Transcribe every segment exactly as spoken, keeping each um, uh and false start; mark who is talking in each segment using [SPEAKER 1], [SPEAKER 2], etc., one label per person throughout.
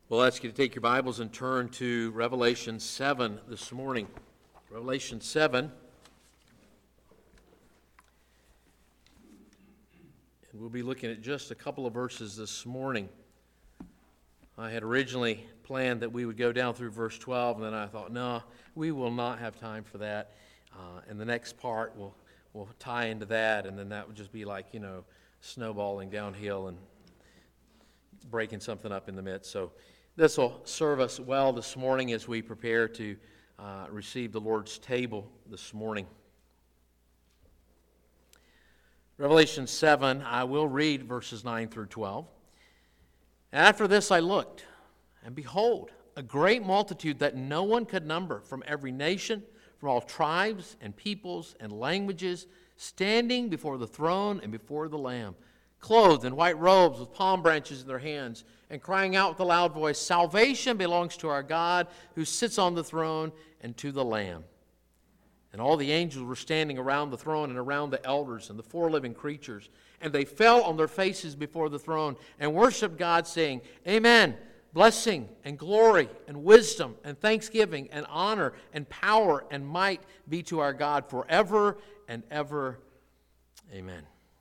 [SPEAKER 1] Well, I'll ask you to take your Bibles and turn to Revelation seven this morning. Revelation seven. And we'll be looking at just a couple of verses this morning. I had originally planned that we would go down through verse twelve, and then I thought, no, we will not have time for that. Uh, and the next part will, will tie into that, and then that would just be like, you know, snowballing downhill and breaking something up in the midst. So this will serve us well this morning as we prepare to uh, receive the Lord's table this morning. Revelation seven, I will read verses nine through twelve. After this I looked, and behold, a great multitude that no one could number, from every nation, from all tribes and peoples and languages, standing before the throne and before the Lamb, clothed in white robes with palm branches in their hands, and crying out with a loud voice, "Salvation belongs to our God who sits on the throne and to the Lamb." And all the angels were standing around the throne and around the elders and the four living creatures. And they fell on their faces before the throne and worshiped God, saying, "Amen. Blessing and glory and wisdom and thanksgiving and honor and power and might be to our God forever and ever. Amen."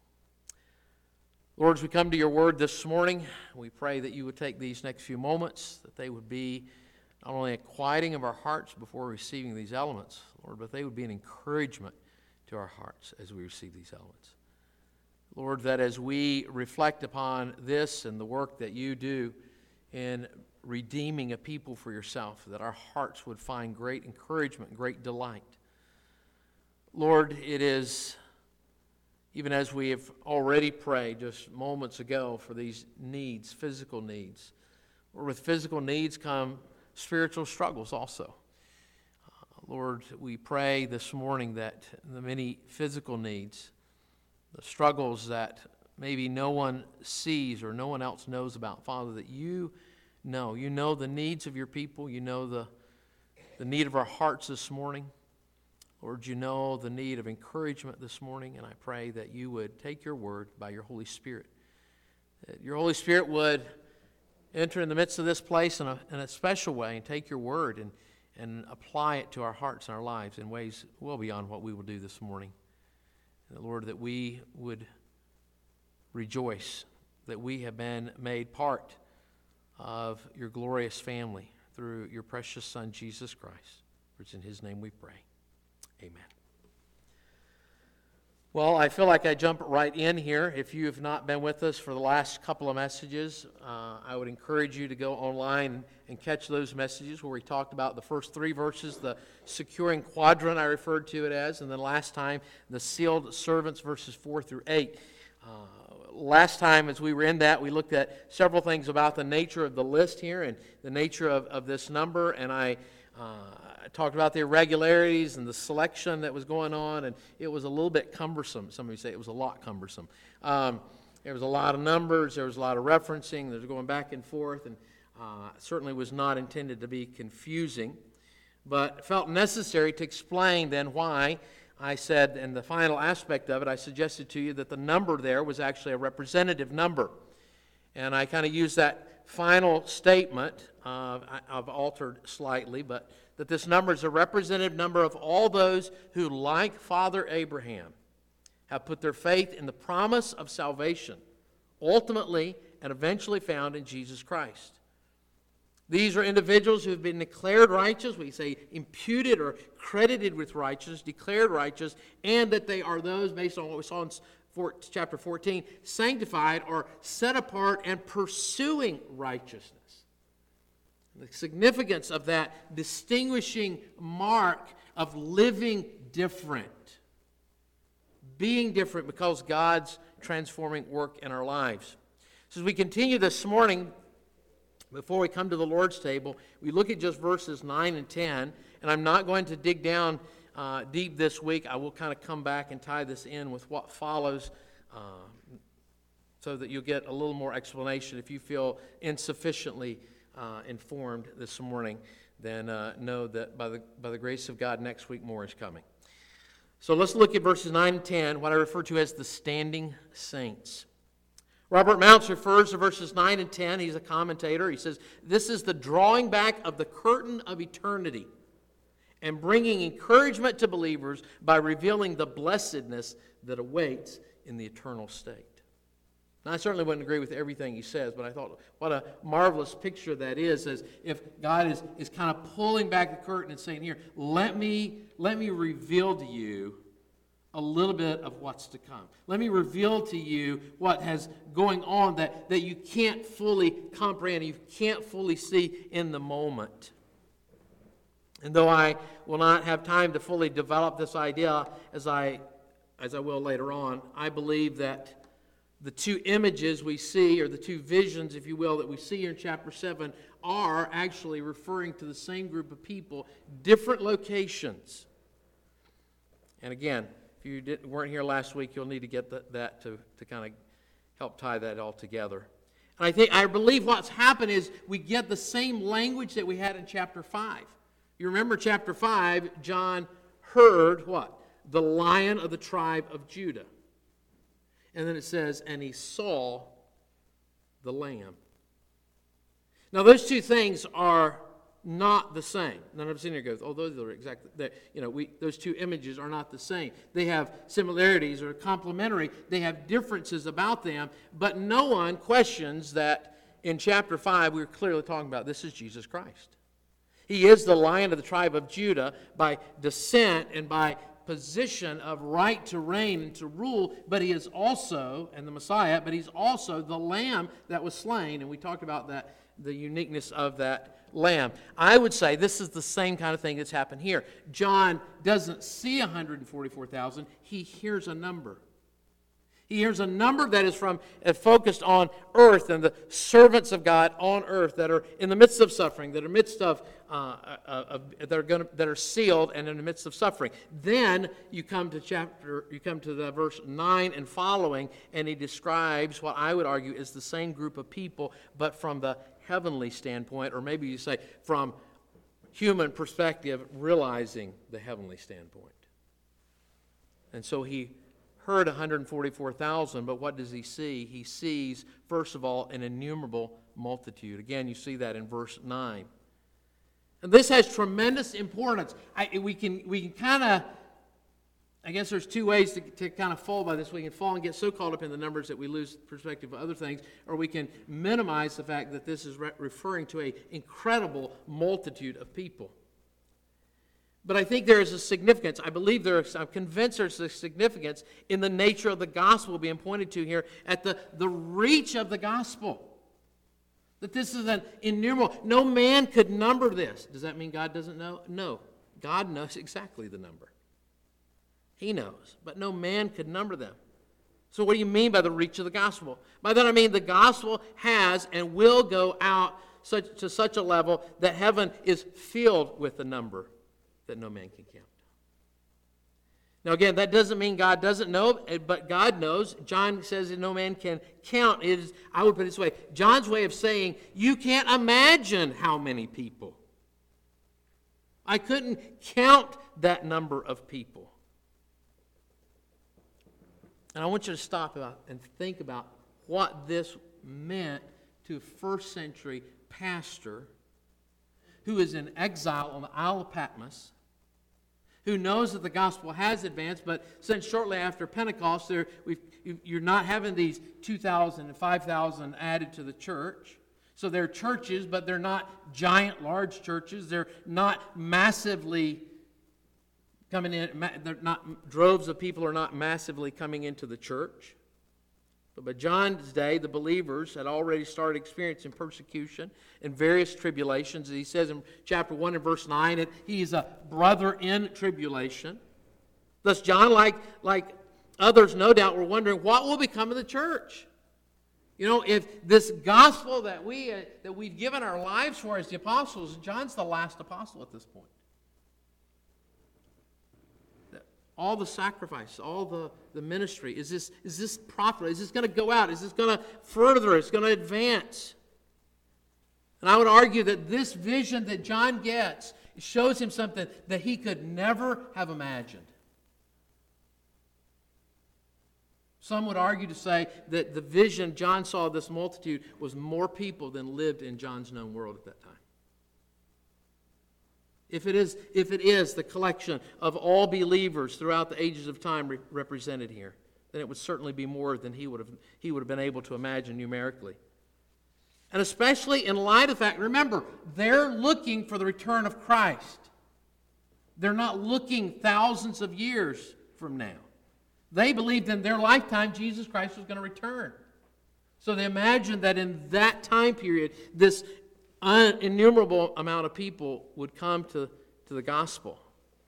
[SPEAKER 1] Lord, as we come to your word this morning, we pray that you would take these next few moments, that they would be not only a quieting of our hearts before receiving these elements, Lord, but they would be an encouragement to our hearts as we receive these elements. Lord, that as we reflect upon this and the work that you do in redeeming a people for yourself, that our hearts would find great encouragement, great delight. Lord, it is, even as we have already prayed just moments ago for these needs, physical needs, Lord, with physical needs come spiritual struggles also. Uh, Lord, we pray this morning that the many physical needs, the struggles that maybe no one sees or no one else knows about, Father, that you know. You know the needs of your people. You know the, the need of our hearts this morning. Lord, you know the need of encouragement this morning, and I pray that you would take your word by your Holy Spirit. That your Holy Spirit would enter in the midst of this place in a, in a special way and take your word and, and apply it to our hearts and our lives in ways well beyond what we will do this morning. And Lord, that we would rejoice that we have been made part of your glorious family through your precious Son, Jesus Christ. For it's in his name we pray. Amen. Well, I feel like I jump right in here. If you have not been with us for the last couple of messages, uh, I would encourage you to go online and catch those messages where we talked about the first three verses, the securing quadrant I referred to it as, and then last time, the sealed servants, verses four through eight. Uh, last time, as we were in that, we looked at several things about the nature of the list here and the nature of, of this number, and I uh, talked about the irregularities and the selection that was going on, and it was a little bit cumbersome. Some of you say it was a lot cumbersome. Um, there was a lot of numbers, there was a lot of referencing, there was going back and forth, and uh, certainly was not intended to be confusing, but felt necessary to explain then why I said, in the final aspect of it, I suggested to you that the number there was actually a representative number. And I kind of used that final statement, uh, I've altered slightly, but that this number is a representative number of all those who, like Father Abraham, have put their faith in the promise of salvation, ultimately and eventually found in Jesus Christ. These are individuals who have been declared righteous, we say imputed or credited with righteousness, declared righteous, and that they are those, based on what we saw in chapter fourteen, sanctified or set apart and pursuing righteousness. The significance of that distinguishing mark of living different. Being different because God's transforming work in our lives. So as we continue this morning, before we come to the Lord's table, we look at just verses nine and ten, and I'm not going to dig down uh, deep this week. I will kind of come back and tie this in with what follows uh, so that you'll get a little more explanation. If you feel insufficiently uh, informed this morning, then uh, know that by the, by the grace of God, next week more is coming. So let's look at verses nine and ten, what I refer to as the standing saints. Robert Mounce refers to verses nine and ten. He's a commentator. He says, this is the drawing back of the curtain of eternity and bringing encouragement to believers by revealing the blessedness that awaits in the eternal state. Now, I certainly wouldn't agree with everything he says, but I thought what a marvelous picture that is, as if God is, is kind of pulling back the curtain and saying, here, let me, let me reveal to you a little bit of what's to come. Let me reveal to you what has going on that, that you can't fully comprehend, you can't fully see in the moment. And though I will not have time to fully develop this idea as I, as I will later on, I believe that the two images we see, or the two visions, if you will, that we see here in chapter seven are actually referring to the same group of people, different locations. And again, if you didn't, weren't here last week, you'll need to get that, that to, to kind of help tie that all together. And I think, I believe what's happened is we get the same language that we had in chapter five. You remember chapter five, John heard what? The Lion of the tribe of Judah. And then it says, and he saw the Lamb. Now those two things are not the same. None of us in here goes, oh, those are exactly, that, you know, we, those two images are not the same. They have similarities or complementary. They have differences about them, but no one questions that in chapter five we were clearly talking about this is Jesus Christ. He is the Lion of the tribe of Judah by descent and by position of right to reign and to rule, but he is also, and the Messiah, but he's also the Lamb that was slain, and we talked about that, the uniqueness of that Lamb. I would say this is the same kind of thing that's happened here. John doesn't see one hundred forty-four thousand, he hears a number. He hears a number that is from uh, focused on earth and the servants of God on earth that are in the midst of suffering, that are midst of uh, uh, uh, that are going that are sealed and in the midst of suffering. Then you come to chapter, you come to the verse nine and following, and he describes what I would argue is the same group of people, but from the heavenly standpoint, or maybe you say from human perspective, realizing the heavenly standpoint. And so he heard one hundred forty-four thousand, but what does he see? He sees, first of all, an innumerable multitude. Again, you see that in verse nine. And this has tremendous importance. I, we can we can kind of, I guess there's two ways to, to kind of fall by this. We can fall and get so caught up in the numbers that we lose perspective of other things, or we can minimize the fact that this is re- referring to an incredible multitude of people. But I think there is a significance. I believe there is, I'm convinced there's a significance in the nature of the gospel being pointed to here, at the, the reach of the gospel. That this is an innumerable. No man could number this. Does that mean God doesn't know? No. God knows exactly the number. He knows. But no man could number them. So what do you mean by the reach of the gospel? By that I mean the gospel has and will go out such, to such a level that heaven is filled with the number that no man can count. Now again, that doesn't mean God doesn't know, but God knows. John says that no man can count. It is, I would put it this way, John's way of saying, you can't imagine how many people. I couldn't count that number of people. And I want you to stop about and think about what this meant to a first century pastor who is in exile on the Isle of Patmos, who knows that the gospel has advanced, but since shortly after Pentecost, there, we've, you're not having these two thousand and five thousand added to the church. So they're churches, but they're not giant, large churches. They're not massively coming in. They're not, droves of people are not massively coming into the church. But by John's day, the believers had already started experiencing persecution and various tribulations. He says in chapter one and verse nine that he's a brother in tribulation. Thus John, like, like others no doubt, were wondering what will become of the church. You know, if this gospel that, we, uh, that we've given our lives for as the apostles, John's the last apostle at this point. All the sacrifice, all the, the ministry, is this, is this proper? Is this going to go out? Is this going to further? Is it going to advance? And I would argue that this vision that John gets shows him something that he could never have imagined. Some would argue to say that the vision John saw of this multitude was more people than lived in John's known world at that time. If it is, if it is the collection of all believers throughout the ages of time re- represented here, then it would certainly be more than he would have he would have been able to imagine numerically. And especially in light of the fact, remember, they're looking for the return of Christ. They're not looking thousands of years from now. They believed in their lifetime Jesus Christ was going to return. So they imagined that in that time period, this un- innumerable amount of people would come to, to the gospel.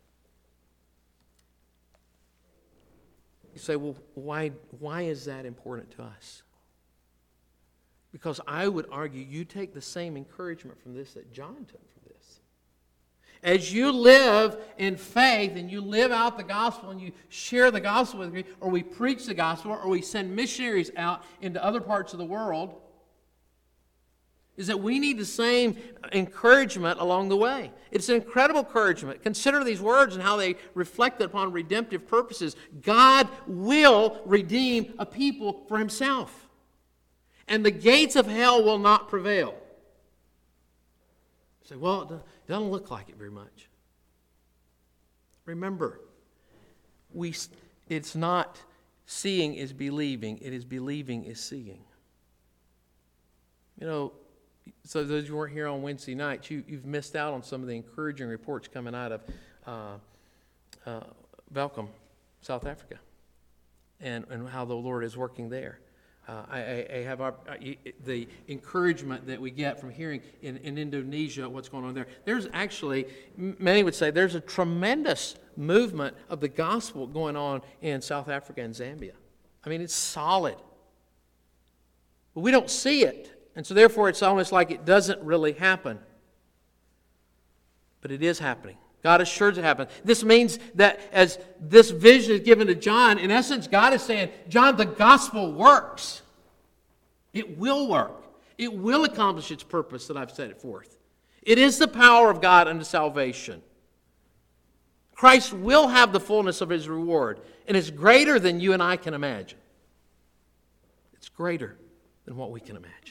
[SPEAKER 1] You say, well, why, why is that important to us? Because I would argue you take the same encouragement from this that John took from this. As you live in faith and you live out the gospel and you share the gospel with me, or we preach the gospel, or we send missionaries out into other parts of the world, is that we need the same encouragement along the way. It's an incredible encouragement. Consider these words and how they reflect upon redemptive purposes. God will redeem a people for Himself, and the gates of hell will not prevail. You say, well, it doesn't look like it very much. Remember, we it's not seeing is believing, it is believing is seeing. You know, so those who weren't here on Wednesday nights, you, you've missed out on some of the encouraging reports coming out of uh, uh, Welkom, South Africa, and, and how the Lord is working there. Uh, I, I have our, the encouragement that we get from hearing in, in Indonesia what's going on there. There's actually, many would say, there's a tremendous movement of the gospel going on in South Africa and Zambia. I mean, it's solid. But we don't see it. And so therefore it's almost like it doesn't really happen. But it is happening. God assures it happens. This means that as this vision is given to John, in essence, God is saying, John, the gospel works. It will work. It will accomplish its purpose that I've set it forth. It is the power of God unto salvation. Christ will have the fullness of His reward, and it's greater than you and I can imagine. It's greater than what we can imagine.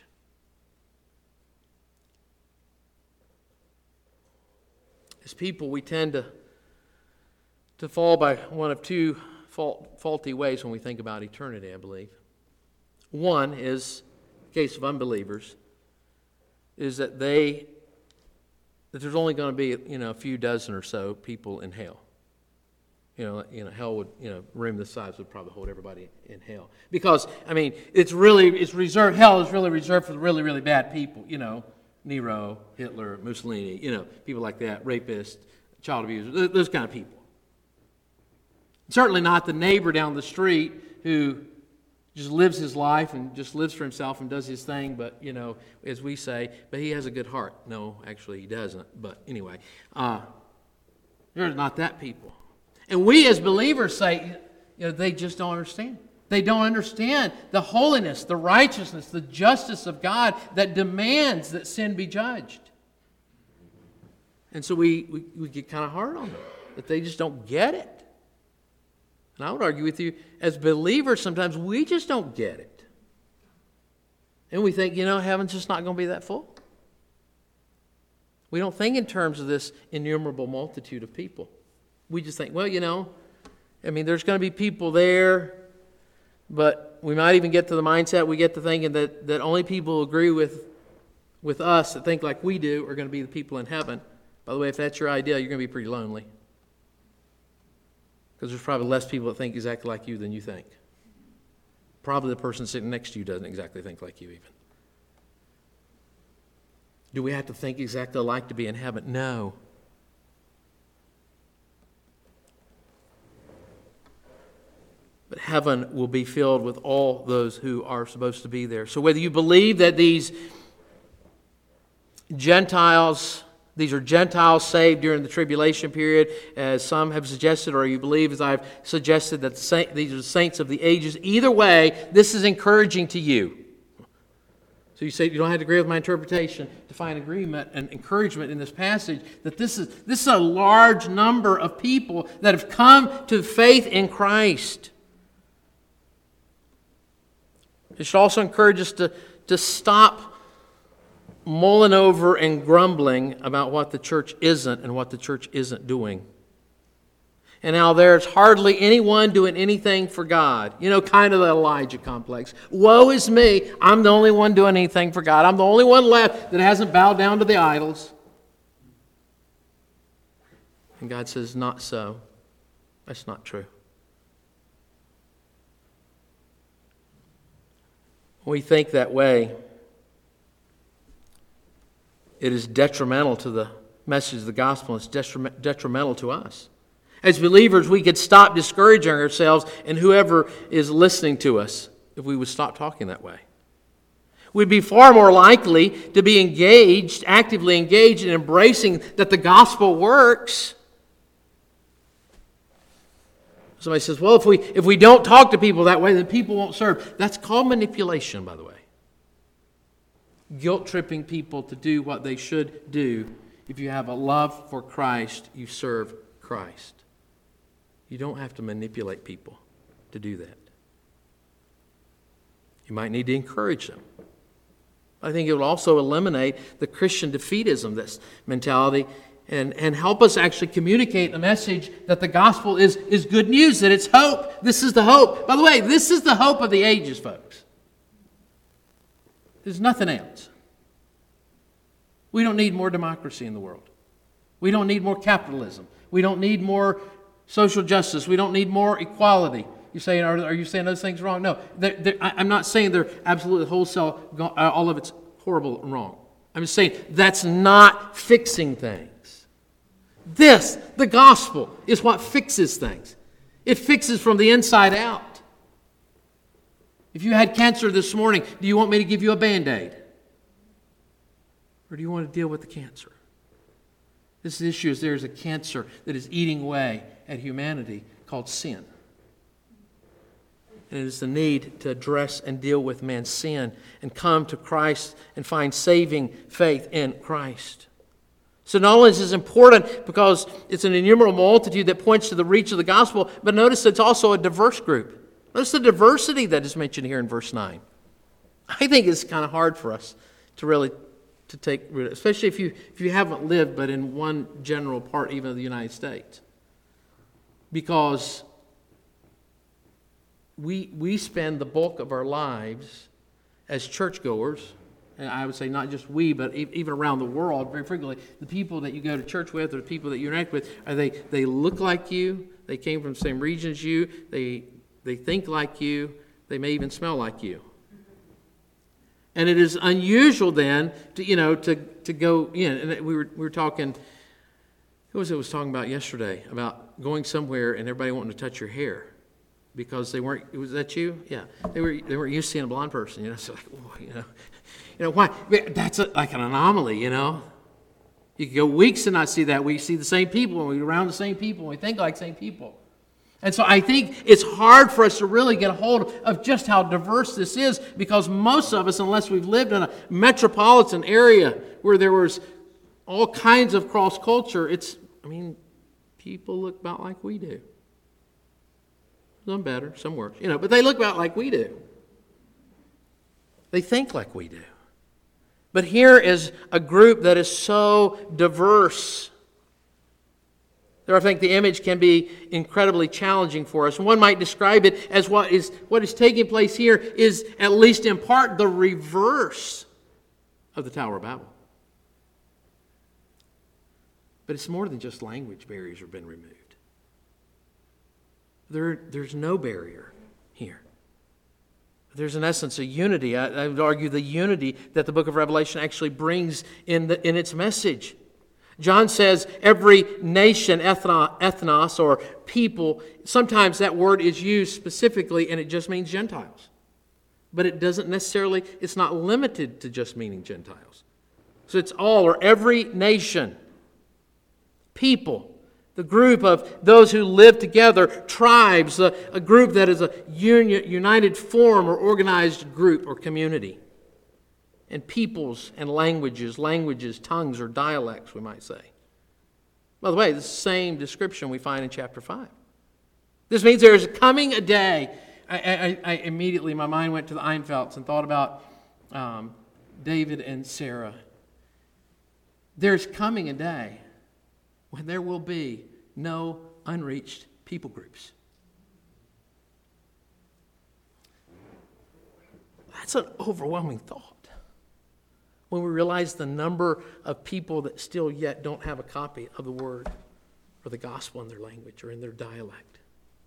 [SPEAKER 1] As people, we tend to, to fall by one of two fault, faulty ways when we think about eternity, I believe. One is, in the case of unbelievers, is that they that there's only going to be, you know, a few dozen or so people in hell. You know, you know, hell would, you know, room this size would probably hold everybody in hell. Because, I mean, it's really, it's reserved, hell is really reserved for the really, really bad people, you know. Nero, Hitler, Mussolini, you know, people like that, rapists, child abusers, those kind of people. Certainly not the neighbor down the street who just lives his life and just lives for himself and does his thing, but, you know, as we say, but he has a good heart. No, actually he doesn't, but anyway. Uh, they're not that people. And we as believers say, you know, they just don't understand. They don't understand the holiness, the righteousness, the justice of God that demands that sin be judged. And so we, we, we get kind of hard on them, that they just don't get it. And I would argue with you, as believers, sometimes we just don't get it. And we think, you know, heaven's just not going to be that full. We don't think in terms of this innumerable multitude of people. We just think, well, you know, I mean, there's going to be people there. But we might even get to the mindset, we get to thinking that, that only people who agree with, with us that think like we do are going to be the people in heaven. By the way, if that's your idea, you're going to be pretty lonely. Because there's probably less people that think exactly like you than you think. Probably the person sitting next to you doesn't exactly think like you even. Do we have to think exactly alike to be in heaven? No. But heaven will be filled with all those who are supposed to be there. So whether you believe that these Gentiles, these are Gentiles saved during the tribulation period, as some have suggested, or you believe, as I've suggested, that the saint, these are the saints of the ages, either way, this is encouraging to you. So you say you don't have to agree with my interpretation to find agreement and encouragement in this passage, that this is, this is a large number of people that have come to faith in Christ. It should also encourage us to, to stop mulling over and grumbling about what the church isn't and what the church isn't doing. And now there's hardly anyone doing anything for God. You know, kind of the Elijah complex. Woe is me. I'm the only one doing anything for God. I'm the only one left that hasn't bowed down to the idols. And God says, not so. That's not true. When we think that way, it is detrimental to the message of the gospel. It's detrimental to us. As believers, we could stop discouraging ourselves and whoever is listening to us if we would stop talking that way. We'd be far more likely to be engaged, actively engaged in embracing that the gospel works. Somebody says, well, if we if we don't talk to people that way, then people won't serve. That's called manipulation, by the way. Guilt-tripping people to do what they should do. If you have a love for Christ, you serve Christ. You don't have to manipulate people to do that. You might need to encourage them. I think it will also eliminate the Christian defeatism, this mentality, and, and help us actually communicate the message that the gospel is, is good news, that it's hope. This is the hope. By the way, this is the hope of the ages, folks. There's nothing else. We don't need more democracy in the world. We don't need more capitalism. We don't need more social justice. We don't need more equality. You saying, are, are you saying those things wrong? No, they're, they're, I'm not saying they're absolutely wholesale, all of it's horrible and wrong. I'm just saying that's not fixing things. This, the gospel, is what fixes things. It fixes from the inside out. If you had cancer this morning, do you want me to give you a Band-Aid? Or do you want to deal with the cancer? This issue is there's a cancer that is eating away at humanity called sin. And it is the need to address and deal with man's sin and come to Christ and find saving faith in Christ. So knowledge is important because it's an innumerable multitude that points to the reach of the gospel, but notice it's also a diverse group. Notice the diversity that is mentioned here in verse nine. I think it's kind of hard for us to really to take root, especially if you if you haven't lived but in one general part even of the United States. Because we we spend the bulk of our lives as churchgoers, and I would say not just we, but even around the world, very frequently, the people that you go to church with or the people that you interact with, are they, they look like you, they came from the same region as you, they they think like you, they may even smell like you. And it is unusual then to, you know, to, to go in. And we were we were talking, who was it was talking about yesterday? About going somewhere and everybody wanting to touch your hair. Because they weren't, was that you? Yeah. They were they weren't used to seeing a blonde person, you know. So like, oh, you know. You know, why? That's a, like an anomaly, you know. You could go weeks and not see that. We see the same people and we're around the same people and we think like the same people. And so I think it's hard for us to really get a hold of just how diverse this is, because most of us, unless we've lived in a metropolitan area where there was all kinds of cross culture, it's, I mean, people look about like we do. Some better, some worse, you know, but they look about like we do. They think like we do. But here is a group that is so diverse. There, I think the image can be incredibly challenging for us. One might describe it as what is what is taking place here is, at least in part, the reverse of the Tower of Babel. But it's more than just language barriers have been removed. There, there's no barrier here. There's, in essence, a unity. I, I would argue the unity that the book of Revelation actually brings in, the, in its message. John says every nation, ethno, ethnos, or people, sometimes that word is used specifically and it just means Gentiles. But it doesn't necessarily, it's not limited to just meaning Gentiles. So it's all, or every nation, people, the group of those who live together, tribes, a, a group that is a union, united form or organized group or community. And peoples and languages, languages, tongues, or dialects, we might say. By the way, the same description we find in chapter five. This means there is coming a day I, I, I immediately, my mind went to the Einfelds and thought about um, David and Sarah. There's coming a day when there will be no unreached people groups. That's an overwhelming thought when we realize the number of people that still yet don't have a copy of the Word or the gospel in their language or in their dialect.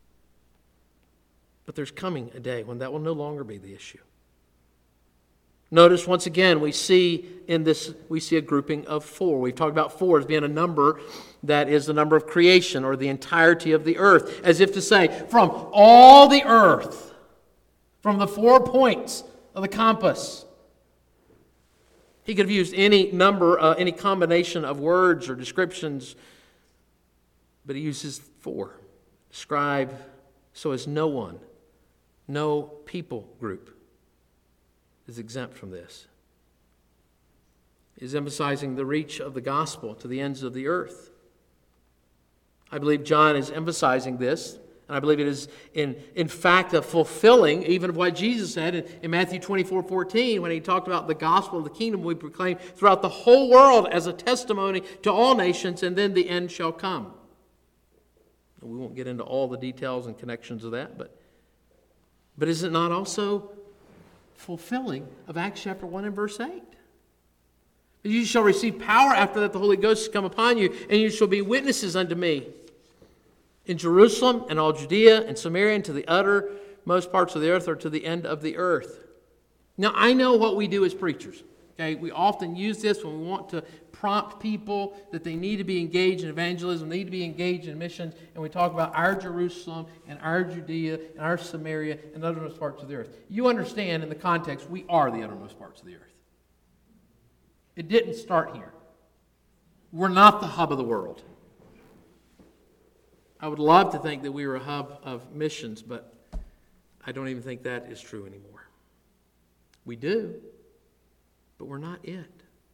[SPEAKER 1] But there's coming a day when that will no longer be the issue. Notice once again we see in this we see a grouping of four. We've talked about four as being a number that is the number of creation or the entirety of the earth, as if to say from all the earth, from the four points of the compass. He could have used any number, uh, any combination of words or descriptions, but he uses four. Describe so as no one, no people group is exempt from this. He's emphasizing the reach of the gospel to the ends of the earth. I believe John is emphasizing this, and I believe it is in, in fact a fulfilling even of what Jesus said in, in Matthew twenty-four fourteen when he talked about the gospel of the kingdom we proclaim throughout the whole world as a testimony to all nations, and then the end shall come. We won't get into all the details and connections of that, but, but is it not also fulfilling of Acts chapter one and verse eight? You shall receive power after that the Holy Ghost has come upon you, and you shall be witnesses unto me in Jerusalem and all Judea and Samaria and to the uttermost parts of the earth or to the end of the earth. Now, I know what we do as preachers. Okay, we often use this when we want to prompt people that they need to be engaged in evangelism, need to be engaged in missions, and we talk about our Jerusalem and our Judea and our Samaria and the uttermost parts of the earth. You understand in the context, we are the uttermost parts of the earth. It didn't start here. We're not the hub of the world. I would love to think that we were a hub of missions, but I don't even think that is true anymore. We do, but we're not it.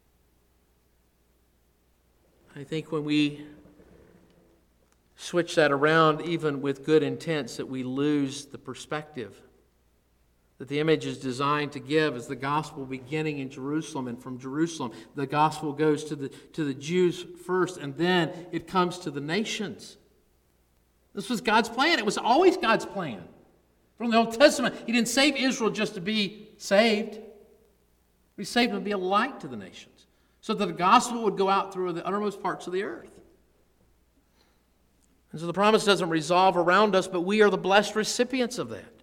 [SPEAKER 1] I think when we switch that around, even with good intents, that we lose the perspective that the image is designed to give is the gospel beginning in Jerusalem, and from Jerusalem the gospel goes to the, to the Jews first, and then it comes to the nations. This was God's plan. It was always God's plan. From the Old Testament, He didn't save Israel just to be saved. He saved them to be a light to the nations, so that the gospel would go out through the uttermost parts of the earth. And so the promise doesn't resolve around us, but we are the blessed recipients of that.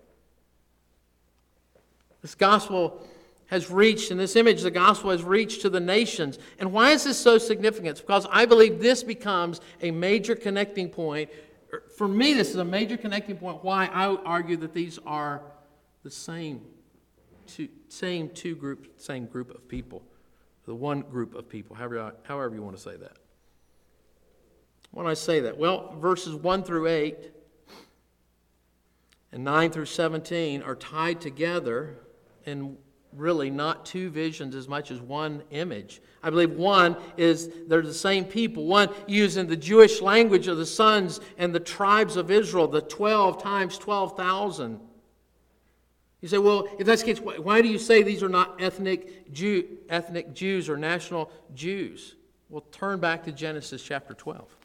[SPEAKER 1] This gospel has reached, in this image, the gospel has reached to the nations. And why is this so significant? Because I believe this becomes a major connecting point. For me, this is a major connecting point why I would argue that these are the same two, same two group, same group of people. The one group of people, however, however you want to say that. Why do I say that? Well, verses one through eight and nine through seventeen are tied together in really not two visions as much as one image. I believe one is they're the same people. One using the Jewish language of the sons and the tribes of Israel, the twelve times twelve thousand. You say, well, if that's the case, why do you say these are not ethnic Jew, ethnic Jews or national Jews? Well, turn back to Genesis chapter twelve.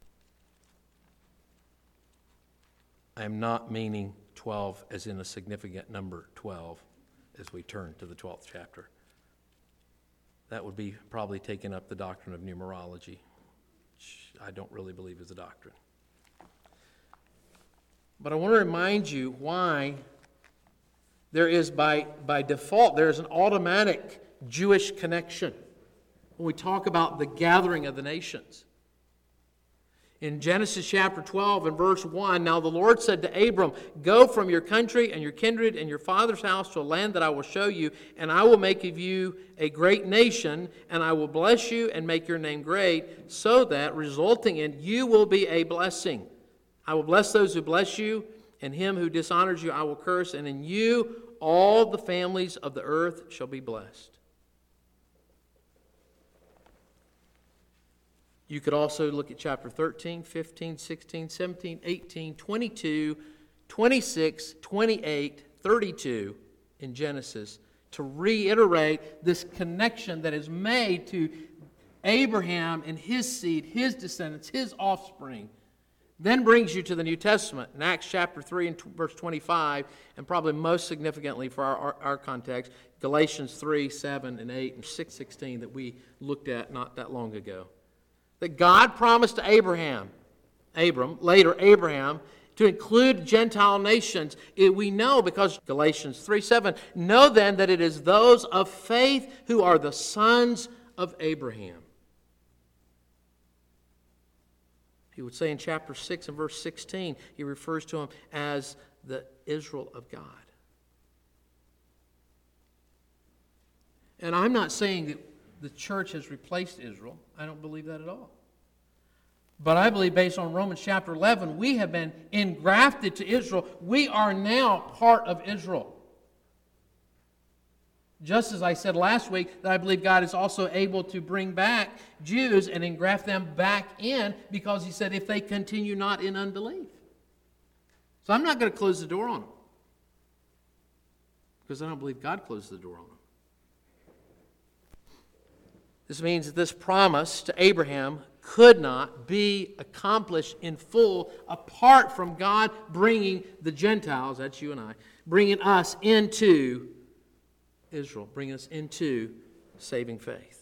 [SPEAKER 1] I am not meaning twelve as in a significant number twelve as we turn to the twelfth chapter. That would be probably taking up the doctrine of numerology, which I don't really believe is a doctrine. But I want to remind you why there is by, by default, there is an automatic Jewish connection when we talk about the gathering of the nations. In Genesis chapter twelve and verse one, now the Lord said to Abram, go from your country and your kindred and your father's house to a land that I will show you, and I will make of you a great nation, and I will bless you and make your name great, so that, resulting in, you will be a blessing. I will bless those who bless you, and him who dishonors you I will curse, and in you all the families of the earth shall be blessed. You could also look at chapter thirteen, fifteen, sixteen, seventeen, eighteen, twenty-two, twenty-six, twenty-eight, thirty-two in Genesis to reiterate this connection that is made to Abraham and his seed, his descendants, his offspring. Then brings you to the New Testament in Acts chapter three and verse twenty-five, and probably most significantly for our, our, our context, Galatians three, seven, and eight, and six sixteen that we looked at not that long ago. That God promised to Abraham, Abram, later Abraham, to include Gentile nations. It, we know because Galatians three, seven, know then that it is those of faith who are the sons of Abraham. He would say in chapter six and verse sixteen, he refers to them as the Israel of God. And I'm not saying that the church has replaced Israel. I don't believe that at all. But I believe based on Romans chapter eleven, we have been engrafted to Israel. We are now part of Israel. Just as I said last week, that I believe God is also able to bring back Jews and engraft them back in, because he said, if they continue not in unbelief. So I'm not going to close the door on them, because I don't believe God closed the door on them. This means that this promise to Abraham could not be accomplished in full apart from God bringing the Gentiles, that's you and I, bringing us into Israel, bringing us into saving faith.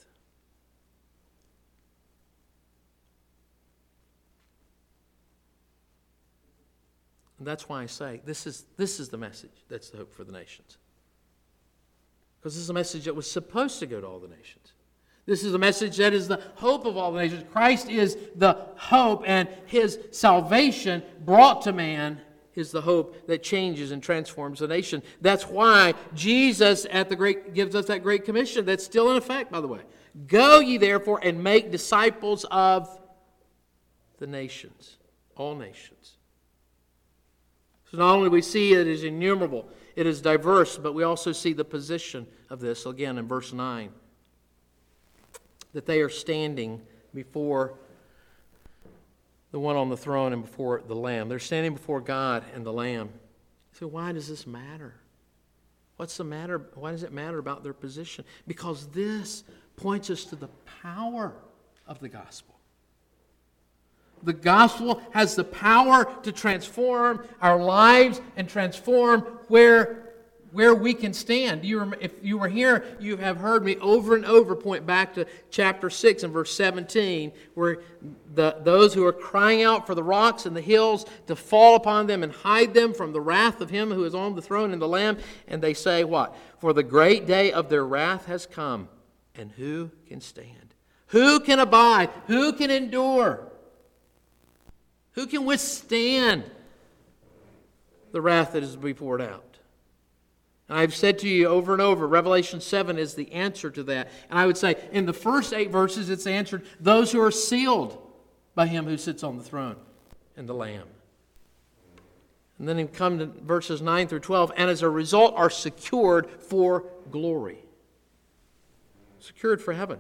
[SPEAKER 1] And that's why I say this is, this is the message that's the hope for the nations. Because this is a message that was supposed to go to all the nations. This is a message that is the hope of all the nations. Christ is the hope, and his salvation brought to man is the hope that changes and transforms the nation. That's why Jesus at the great gives us that great commission that's still in effect, by the way. Go ye therefore and make disciples of the nations, all nations. So not only do we see it is innumerable, it is diverse, but we also see the position of this, again in verse nine. That they are standing before the one on the throne and before the Lamb. They're standing before God and the Lamb. So why does this matter? What's the matter? Why does it matter about their position? Because this points us to the power of the gospel. The gospel has the power to transform our lives and transform where where we can stand. You rem- if you were here, you have heard me over and over point back to chapter six and verse seventeen, where the, those who are crying out for the rocks and the hills to fall upon them and hide them from the wrath of him who is on the throne and the Lamb, and they say what? For the great day of their wrath has come, and who can stand? Who can abide? Who can endure? Who can withstand the wrath that is to be poured out? And I've said to you over and over, Revelation seven is the answer to that. And I would say in the first eight verses, it's answered those who are sealed by him who sits on the throne and the Lamb. And then you come to verses nine through twelve, and as a result are secured for glory. Secured for heaven.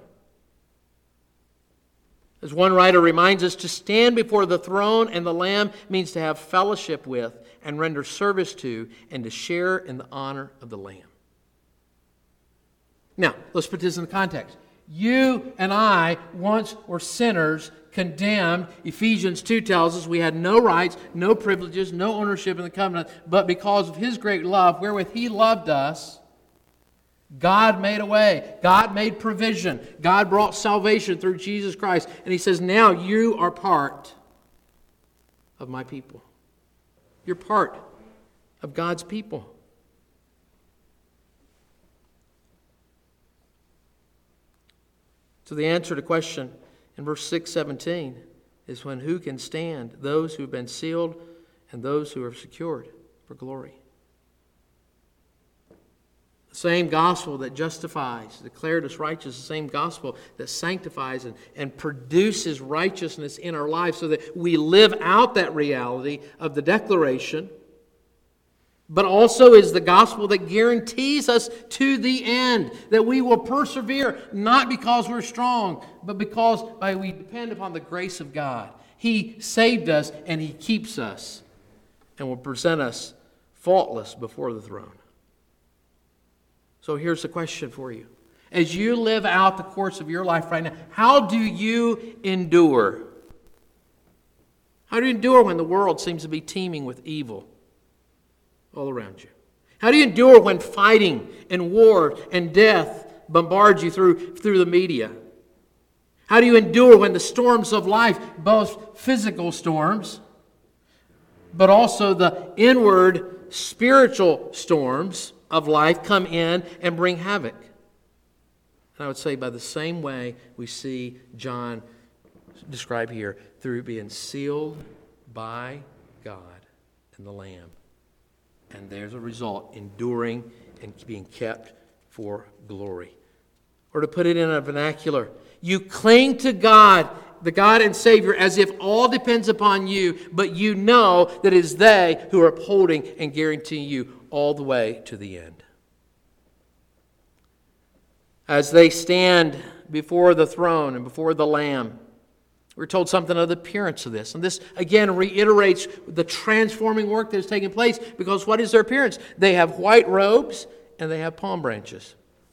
[SPEAKER 1] As one writer reminds us, to stand before the throne and the Lamb means to have fellowship with and render service to and to share in the honor of the Lamb. Now, let's put this in the context. You and I once were sinners, condemned. Ephesians two tells us we had no rights, no privileges, no ownership in the covenant, but because of his great love, wherewith he loved us, God made a way. God made provision. God brought salvation through Jesus Christ. And he says, now you are part of my people. You're part of God's people. So the answer to the question in verse six seventeen is when who can stand? Those who have been sealed and those who are secured for glory. The same gospel that justifies, declared us righteous, the same gospel that sanctifies and, and produces righteousness in our lives so that we live out that reality of the declaration, but also is the gospel that guarantees us to the end that we will persevere, not because we're strong, but because by we depend upon the grace of God. He saved us and he keeps us and will present us faultless before the throne. So here's the question for you. As you live out the course of your life right now, how do you endure? How do you endure when the world seems to be teeming with evil all around you? How do you endure when fighting and war and death bombard you through, through the media? How do you endure when the storms of life, both physical storms, but also the inward spiritual storms of life, come in and bring havoc? And I would say by the same way we see John describe here, through being sealed by God and the Lamb. And there's a result, enduring and being kept for glory. Or to put it in a vernacular, you cling to God, the God and Savior, as if all depends upon you, but you know that it is they who are upholding and guaranteeing you all the way to the end. As they stand before the throne and before the Lamb, we're told something of the appearance of this. And this, again, reiterates the transforming work that is taking place, because what is their appearance? They have white robes and they have palm branches.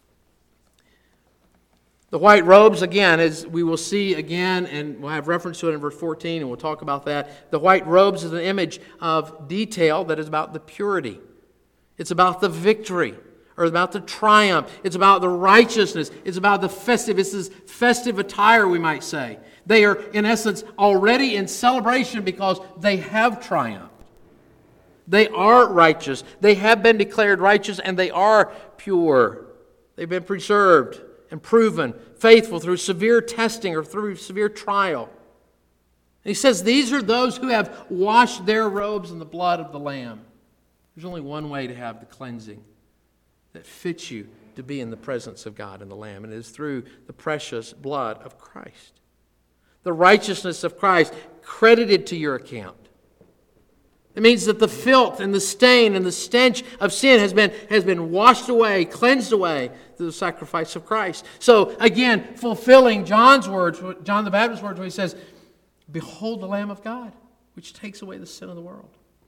[SPEAKER 1] The white robes, again, as we will see again, and we'll have reference to it in verse fourteen, and we'll talk about that. The white robes is an image of detail that is about the purity. It's about the victory, or about the triumph. It's about the righteousness. It's about the festive. This is festive attire, we might say. They are, in essence, already in celebration because they have triumphed. They are righteous. They have been declared righteous, and they are pure. They've been preserved and proven faithful through severe testing or through severe trial. And he says these are those who have washed their robes in the blood of the Lamb. There's only one way to have the cleansing that fits you to be in the presence of God and the Lamb, and it is through the precious blood of Christ. The righteousness of Christ credited to your account. It means that the filth and the stain and the stench of sin has been, has been washed away, cleansed away through the sacrifice of Christ. So again, fulfilling John's words, John the Baptist's words, where he says, "Behold the Lamb of God, which takes away the sin of the world."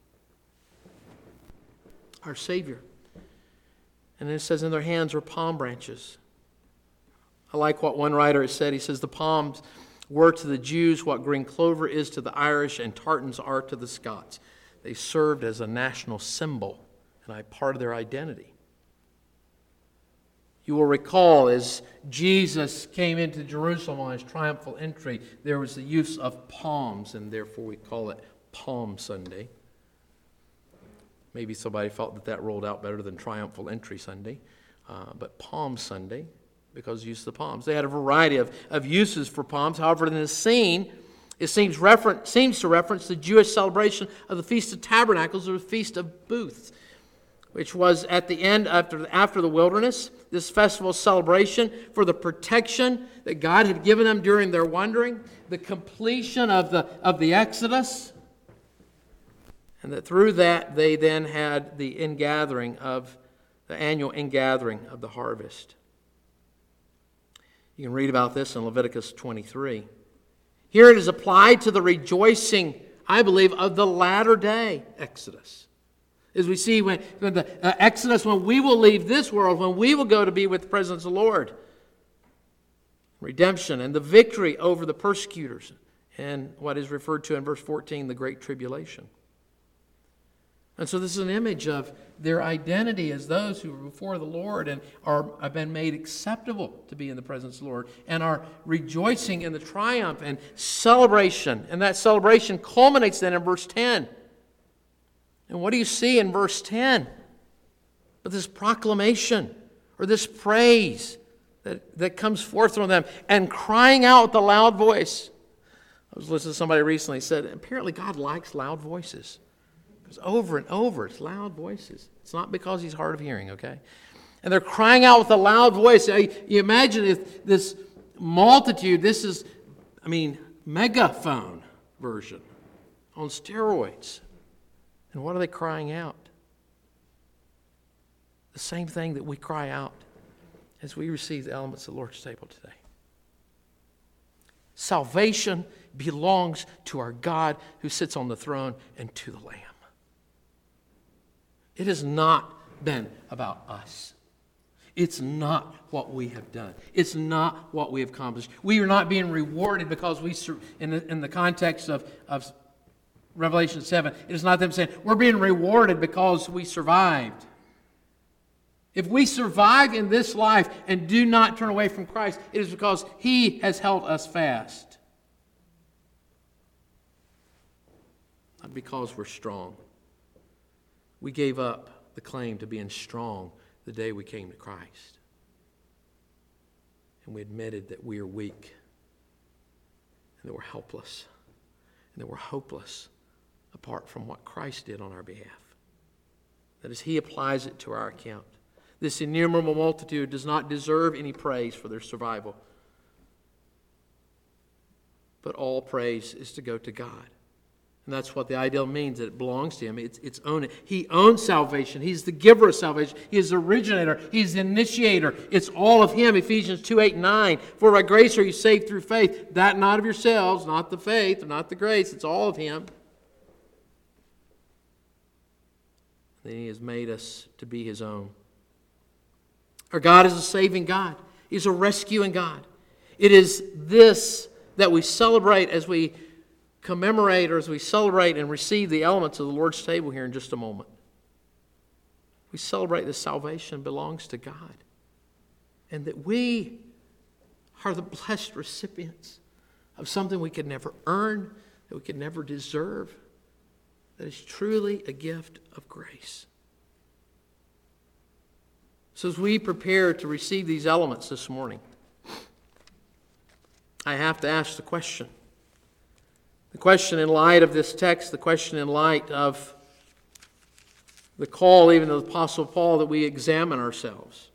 [SPEAKER 1] Our Savior. And then it says in their hands were palm branches. I like what one writer has said. He says the palms were to the Jews what green clover is to the Irish and tartans are to the Scots. They served as a national symbol and a part of their identity. You will recall as Jesus came into Jerusalem on his triumphal entry, there was the use of palms, and therefore we call it Palm Sunday. Maybe somebody felt that that rolled out better than Triumphal Entry Sunday, uh, but Palm Sunday, because use of the palms. They had a variety of, of uses for palms. However, in this scene, it seems, refer- seems to reference the Jewish celebration of the Feast of Tabernacles, or the Feast of Booths, which was at the end after, after the wilderness, this festival celebration for the protection that God had given them during their wandering, the completion of the, of the Exodus, and that through that they then had the ingathering of the annual ingathering of the harvest. You can read about this in Leviticus twenty-three. Here it is applied to the rejoicing, I believe, of the latter day Exodus. As we see when, when the uh, Exodus, when we will leave this world, when we will go to be with the presence of the Lord. Redemption and the victory over the persecutors, and what is referred to in verse fourteen, the Great Tribulation. And so this is an image of their identity as those who are before the Lord and are have been made acceptable to be in the presence of the Lord and are rejoicing in the triumph and celebration. And that celebration culminates then in verse ten. And what do you see in verse ten? But this proclamation or this praise that, that comes forth from them and crying out with a loud voice. I was listening to somebody recently said, apparently God likes loud voices. Because over and over, it's loud voices. It's not because he's hard of hearing, okay? And they're crying out with a loud voice. You imagine if this multitude, this is, I mean, megaphone version on steroids. And what are they crying out? The same thing that we cry out as we receive the elements of the Lord's table today. Salvation belongs to our God who sits on the throne and to the Lamb. It has not been about us. It's not what we have done. It's not what we have accomplished. We are not being rewarded because we, in the, in the context of, of Revelation seven, it is not them saying, we're being rewarded because we survived. If we survive in this life and do not turn away from Christ, it is because He has held us fast. Not because we're strong. We gave up the claim to being strong the day we came to Christ. And we admitted that we are weak, and that we're helpless, and that we're hopeless apart from what Christ did on our behalf. That is, He applies it to our account. This innumerable multitude does not deserve any praise for their survival. But all praise is to go to God. And that's what the ideal means, that it belongs to Him. It's, it's own it. He owns salvation. He's the giver of salvation. He is the originator. He's the initiator. It's all of Him. Ephesians two, eight, nine. For by grace are you saved through faith. That not of yourselves, not the faith, or not the grace. It's all of Him. Then He has made us to be His own. Our God is a saving God. He's a rescuing God. It is this that we celebrate as we commemorate or as we celebrate and receive the elements of the Lord's table here in just a moment. We celebrate that salvation belongs to God, and that we are the blessed recipients of something we could never earn, that we could never deserve, that is truly a gift of grace. So as we prepare to receive these elements this morning, I have to ask the question. The question in light of this text, the question in light of the call even of the Apostle Paul that we examine ourselves.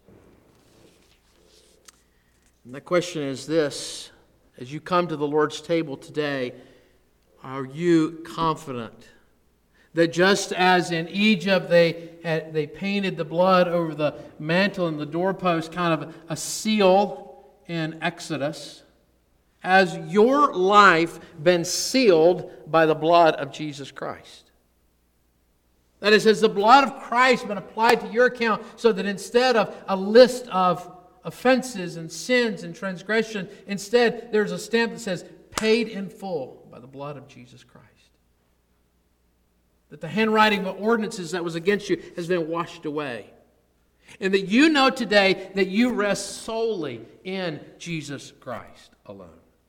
[SPEAKER 1] And the question is this: as you come to the Lord's table today, are you confident that just as in Egypt they had, they painted the blood over the mantle and the doorpost, kind of a seal in Exodus, has your life been sealed by the blood of Jesus Christ? That is, has the blood of Christ been applied to your account so that instead of a list of offenses and sins and transgression, instead there's a stamp that says, paid in full by the blood of Jesus Christ? That the handwriting of ordinances that was against you has been washed away. And that you know today that you rest solely in Jesus Christ alone.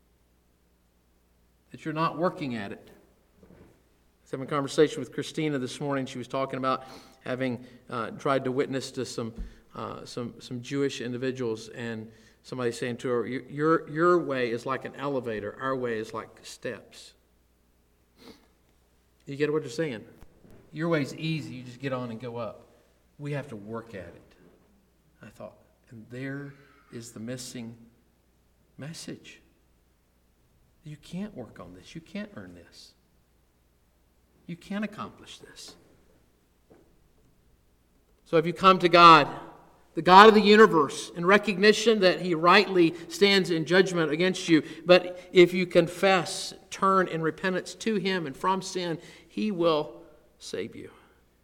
[SPEAKER 1] That you're not working at it. I was having a conversation with Christina this morning. She was talking about having uh, tried to witness to some uh, some some Jewish individuals, and somebody saying to her, "Your your way is like an elevator. Our way is like steps." You get what they're saying? Your way is easy. You just get on and go up. We have to work at it. I thought, and there is the missing message. You can't work on this. You can't earn this. You can't accomplish this. So if you come to God, the God of the universe, in recognition that He rightly stands in judgment against you, but if you confess, turn in repentance to Him and from sin, He will save you.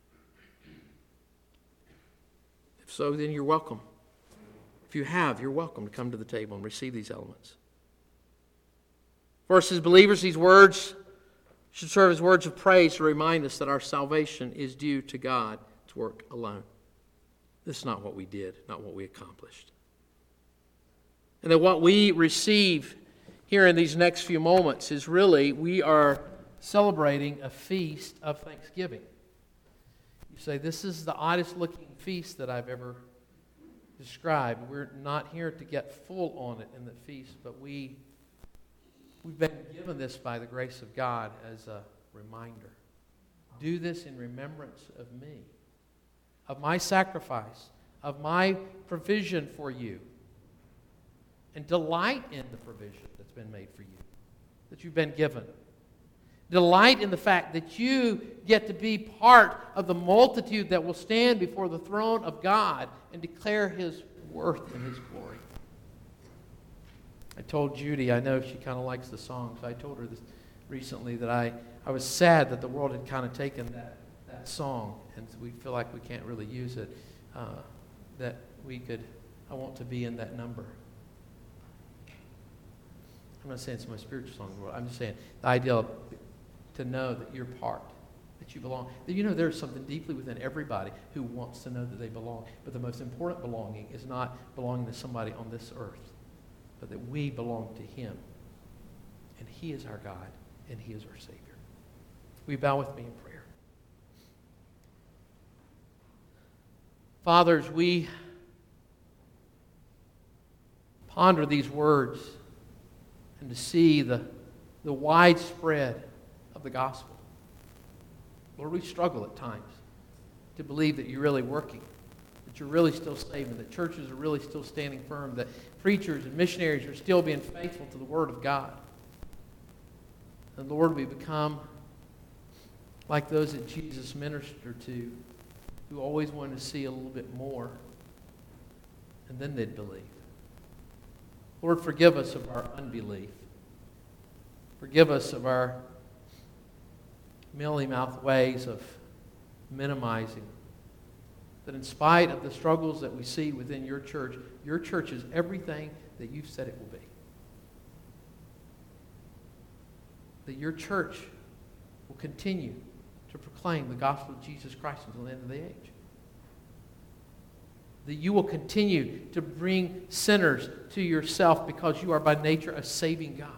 [SPEAKER 1] If so, then you're welcome. If you have, you're welcome to come to the table and receive these elements. For us as believers, these words should serve as words of praise to remind us that our salvation is due to God's work alone. This is not what we did, not what we accomplished. And that what we receive here in these next few moments is really, we are celebrating a feast of thanksgiving. You say, this is the oddest looking feast that I've ever described. We're not here to get full on it in the feast, but we We've been given this by the grace of God as a reminder. Do this in remembrance of me, of my sacrifice, of my provision for you. And delight in the provision that's been made for you, that you've been given. Delight in the fact that you get to be part of the multitude that will stand before the throne of God and declare His worth and His glory. I told Judy, I know she kind of likes the song, so I told her this recently that I, I was sad that the world had kind of taken that, that song and we feel like we can't really use it, uh, that we could, I want to be in that number. I'm not saying it's my spiritual song in the world. I'm just saying the idea of to know that you're part, that you belong. That you know there's something deeply within everybody who wants to know that they belong. But the most important belonging is not belonging to somebody on this earth, but that we belong to Him. And He is our God, and He is our Savior. Will you bow with me in prayer? Fathers, we ponder these words and to see the, the widespread of the gospel. Lord, we struggle at times to believe that you're really working, that you're really still saving, that churches are really still standing firm, that preachers and missionaries are still being faithful to the Word of God. And Lord, we become like those that Jesus ministered to, who always wanted to see a little bit more, and then they'd believe. Lord, forgive us of our unbelief. Forgive us of our mealy-mouthed ways of minimizing. That in spite of the struggles that we see within your church, your church is everything that you've said it will be. That your church will continue to proclaim the gospel of Jesus Christ until the end of the age. That you will continue to bring sinners to yourself because you are by nature a saving God.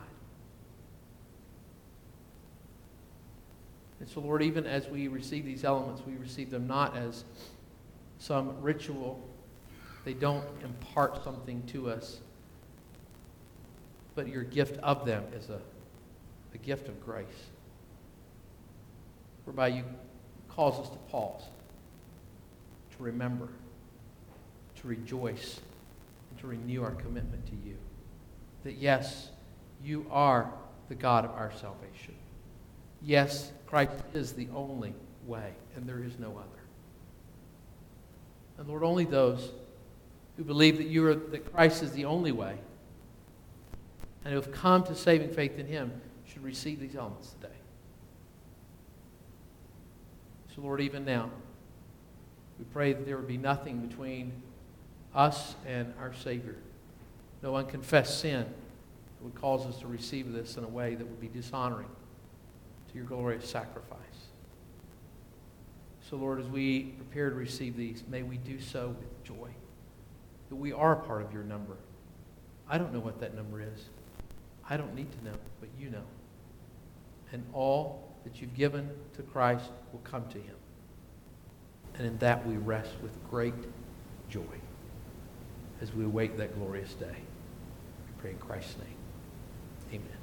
[SPEAKER 1] And so, Lord, even as we receive these elements, we receive them not as some ritual. They don't impart something to us. But your gift of them is a, a gift of grace, whereby you cause us to pause, to remember, to rejoice, and to renew our commitment to you. That yes, you are the God of our salvation. Yes, Christ is the only way, and there is no other. And Lord, only those who believe that you are that Christ is the only way and who have come to saving faith in Him should receive these elements today. So Lord, even now, we pray that there would be nothing between us and our Savior, no unconfessed sin that would cause us to receive this in a way that would be dishonoring to your glorious sacrifice. So Lord, as we prepare to receive these, may we do so with joy, that we are a part of your number. I don't know what that number is. I don't need to know, but you know. And all that you've given to Christ will come to Him. And in that we rest with great joy as we await that glorious day. We pray in Christ's name. Amen.